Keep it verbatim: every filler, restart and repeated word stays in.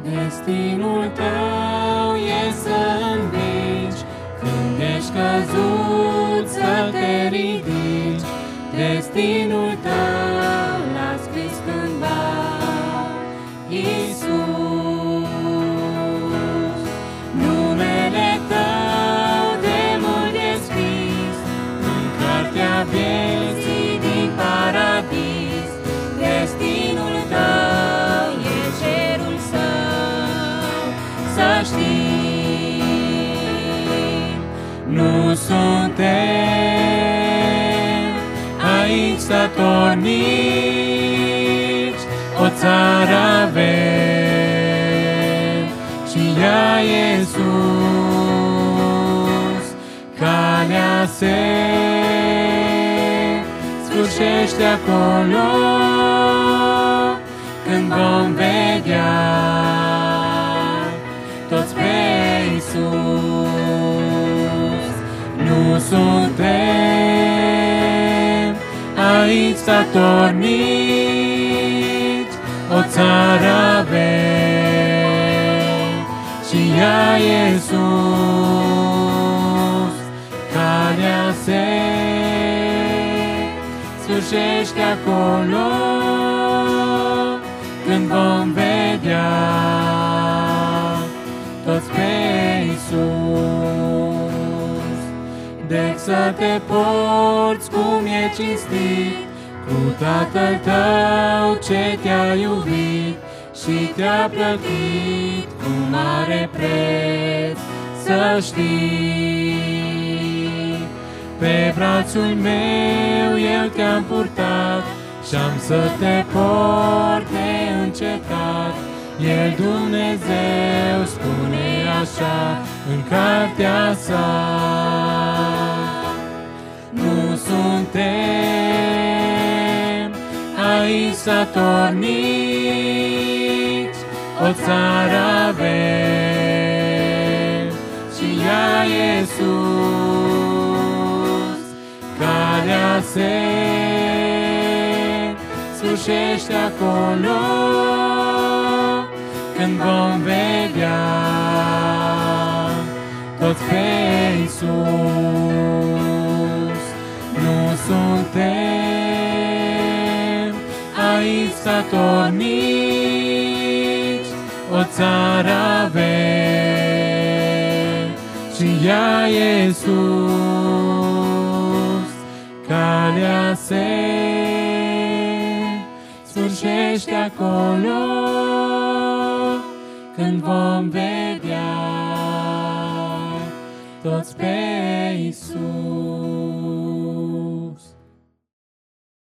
Destinul tău e să învingi, când ești căzut să te ridici. Destinul tău l-a scris cândva Iisus. Numele tău de mult e scris în cartea vieții din paradis. Destinul tău e cerul său, să știi. Nu suntem aici statornici, o țară avem și ea e sus. Calea se sfârșește acolo când vom vedea toți pe Iisus. Nu suntem aici statornici, o țară avem și ea e sus. Calea se sfârșește acolo când vom vedea toți pe Iisus. Deci să te porți cum e cinstit cu Tatăl tău ce te-a iubit și te-a plătit cu mare preț, să știi. Pe brațul meu eu te-am purtat și-am să te port neîncetat. El, Dumnezeu, spune așa în cartea sa. Nu suntem aici statornici, o țară avem și ea e sus. Calea se sfârșește acolo când vom vedea toți pe Iisus. Nu suntem aici statornici, o țară avem și ea e sus. Calea se sfârșește acolo când vom vedea toți pe Iisus.